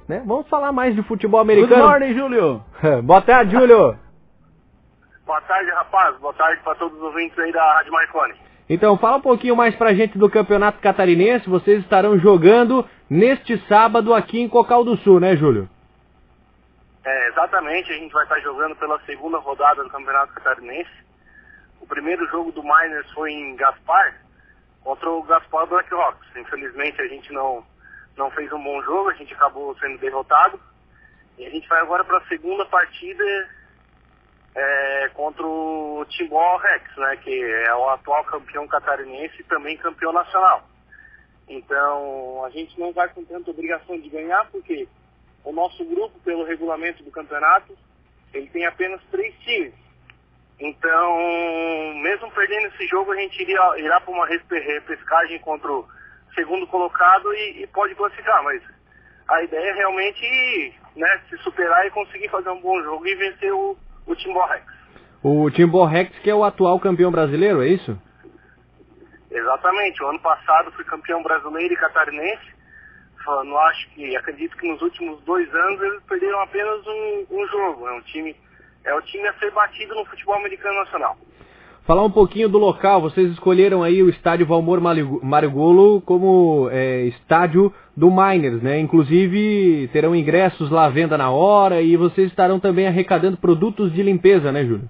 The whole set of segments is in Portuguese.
né? Vamos falar mais de futebol americano. Good morning, Júlio. Boa tarde, Júlio. Boa tarde, rapaz. Boa tarde para todos os ouvintes aí da Rádio Marconi. Então, fala um pouquinho mais pra gente do Campeonato Catarinense. Vocês estarão jogando neste sábado aqui em Cocal do Sul, né, Júlio? Exatamente. A gente vai estar jogando pela segunda rodada do Campeonato Catarinense. O primeiro jogo do Miners foi em Gaspar, contra o Gaspar Blackhawks. Infelizmente, a gente não fez um bom jogo. A gente acabou sendo derrotado. E a gente vai agora para a segunda partida contra o Timbó Rex, né, que é o atual campeão catarinense e também campeão nacional. Então, a gente não vai com tanta obrigação de ganhar, porque o nosso grupo, pelo regulamento do campeonato, ele tem apenas 3 times. Então, mesmo perdendo esse jogo, a gente irá para uma repescagem contra o segundo colocado e pode classificar, mas a ideia é realmente, né, se superar e conseguir fazer um bom jogo e vencer o Timbó Rex. O Timbó Rex, que é o atual campeão brasileiro, é isso? Exatamente. O ano passado fui campeão brasileiro e catarinense. Acredito que nos últimos 2 anos eles perderam apenas um jogo. É o time a ser batido no futebol americano nacional. Falar um pouquinho do local. Vocês escolheram aí o estádio Valmor Marigolo como estádio do Miners, né? Inclusive terão ingressos lá à venda na hora e vocês estarão também arrecadando produtos de limpeza, né, Júlio?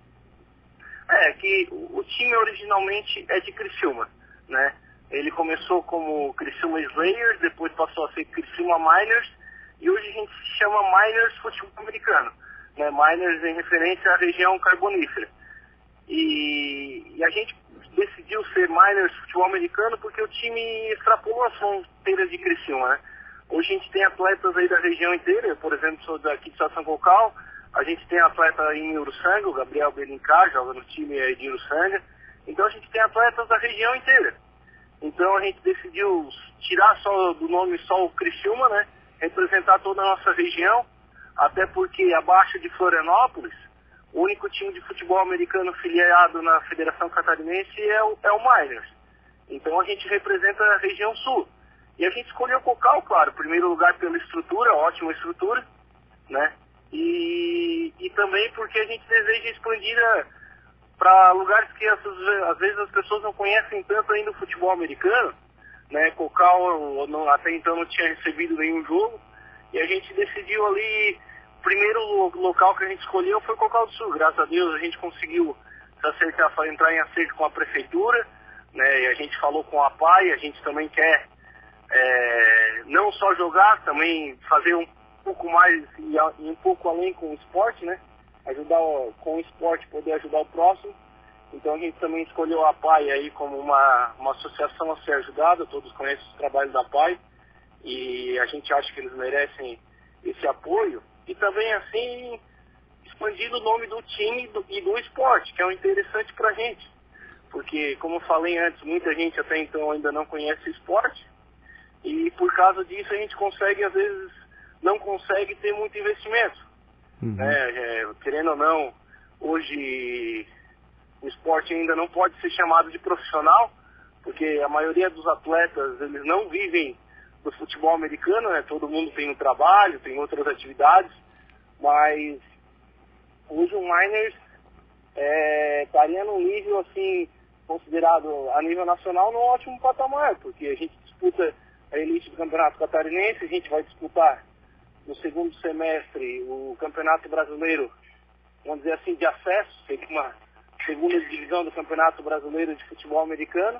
Que o time originalmente é de Criciúma, né? Ele começou como Criciúma Slayers, depois passou a ser Criciúma Miners e hoje a gente se chama Miners Futebol Americano, né? Miners em referência à região carbonífera. E a gente decidiu ser Miners Futebol Americano porque o time extrapolou as fronteiras de Criciúma, né? Hoje a gente tem atletas aí da região inteira, por exemplo, sou daqui de São Cocal. A gente tem atleta em Uruçanga, o Gabriel Belincar, joga no time aí de Uruçanga. Então a gente tem atletas da região inteira. Então a gente decidiu tirar só do nome só o Criciúma, né? Representar toda a nossa região, até porque abaixo de Florianópolis, o único time de futebol americano filiado na Federação Catarinense é o Miners. Então a gente representa a região sul. E a gente escolheu o Cocal, claro, em primeiro lugar pela estrutura, ótima estrutura, né? E também porque a gente deseja expandir para lugares que às vezes as pessoas não conhecem tanto ainda o futebol americano, né? Cocal até então não tinha recebido nenhum jogo e a gente decidiu ali, o primeiro local que a gente escolheu foi Cocal do Sul. Graças a Deus a gente conseguiu se acertar, entrar em acerto com a prefeitura, né? E a gente falou com a PAI, a gente também quer não só jogar, também fazer um pouco mais e um pouco além com o esporte, né? Ajudar com o esporte, poder ajudar o próximo. Então a gente também escolheu a PAI aí como uma associação a ser ajudada. Todos conhecem os trabalhos da PAI e a gente acha que eles merecem esse apoio. E também assim expandindo o nome do time e do esporte, que é o interessante pra gente. Porque, como eu falei antes, muita gente até então ainda não conhece o esporte e por causa disso a gente consegue, às vezes, não consegue ter muito investimento. Querendo ou não, hoje o esporte ainda não pode ser chamado de profissional, porque a maioria dos atletas, eles não vivem do futebol americano, né? Todo mundo tem um trabalho, tem outras atividades, mas hoje o Miners estaria num nível assim, considerado a nível nacional, num ótimo patamar, porque a gente disputa a elite do Campeonato Catarinense, a gente vai disputar no segundo semestre o Campeonato Brasileiro, vamos dizer assim, de acesso, seria uma segunda divisão do Campeonato Brasileiro de Futebol Americano.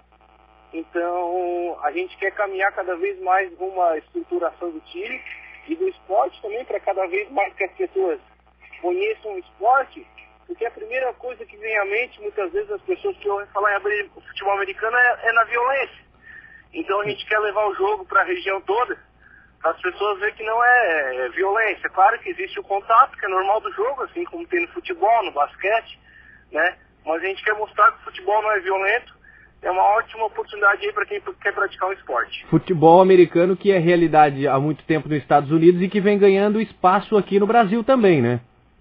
Então, a gente quer caminhar cada vez mais rumo à estruturação do time e do esporte também, para cada vez mais que as pessoas conheçam o esporte, porque a primeira coisa que vem à mente, muitas vezes as pessoas que ouvem falar em abrir o futebol americano é na violência. Então a gente quer levar o jogo para a região toda, para as pessoas verem que não é violência. Claro que existe o contato, que é normal do jogo, assim como tem no futebol, no basquete, né? Mas a gente quer mostrar que o futebol não é violento, é uma ótima oportunidade aí para quem quer praticar um esporte. Futebol americano que é realidade há muito tempo nos Estados Unidos e que vem ganhando espaço aqui no Brasil também, né?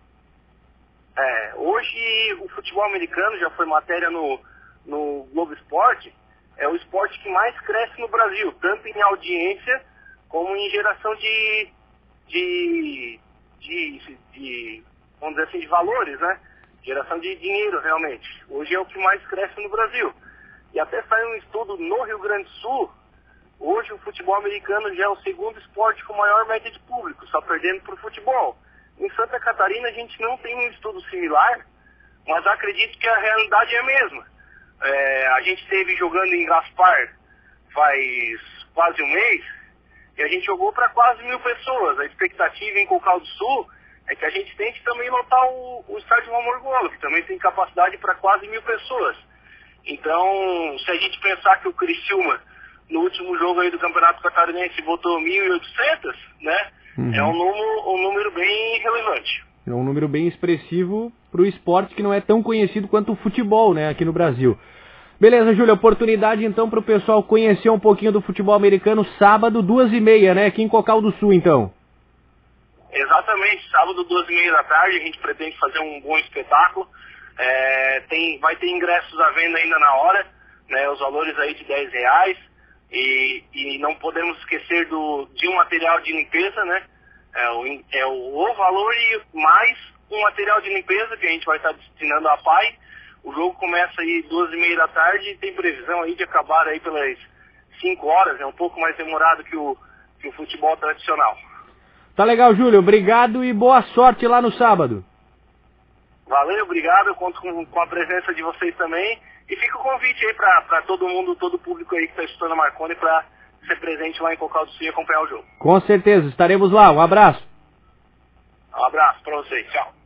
Hoje o futebol americano, já foi matéria no Globo Esporte, é o esporte que mais cresce no Brasil, tanto em audiência como em geração de vamos dizer assim, de valores, né? Geração de dinheiro, realmente. Hoje é o que mais cresce no Brasil. E até saiu um estudo no Rio Grande do Sul, hoje o futebol americano já é o segundo esporte com maior média de público, só perdendo para o futebol. Em Santa Catarina a gente não tem um estudo similar, mas acredito que a realidade é a mesma. A gente esteve jogando em Gaspar faz quase um mês, e a gente jogou para quase 1.000 pessoas. A expectativa em Cocal do Sul é que a gente tente também lotar o estádio Valmor Golo, que também tem capacidade para quase 1.000 pessoas. Então, se a gente pensar que o Criciúma, no último jogo aí do Campeonato Catarinense, botou 1.800, né? É um número bem relevante. É um número bem expressivo para o esporte que não é tão conhecido quanto o futebol, né, aqui no Brasil. Beleza, Júlio, oportunidade então para o pessoal conhecer um pouquinho do futebol americano, sábado, 2h30, né, aqui em Cocal do Sul, então. Exatamente, sábado, 2h30 da tarde, a gente pretende fazer um bom espetáculo. Vai ter ingressos à venda ainda na hora, né, os valores aí de R$10, e não podemos esquecer de um material de limpeza, né, o valor e mais um material de limpeza que a gente vai estar destinando à PAI. O jogo começa aí 2h30 da tarde e tem previsão aí de acabar aí pelas 5 horas, é um pouco mais demorado que o futebol tradicional. Tá legal, Júlio, obrigado e boa sorte lá no sábado. Valeu, obrigado, eu conto com a presença de vocês também. E fica o convite aí para todo mundo, todo o público aí que está estudando a Marconi para ser presente lá em Cocal do Sul e acompanhar o jogo. Com certeza, estaremos lá. Um abraço. Um abraço para vocês, tchau.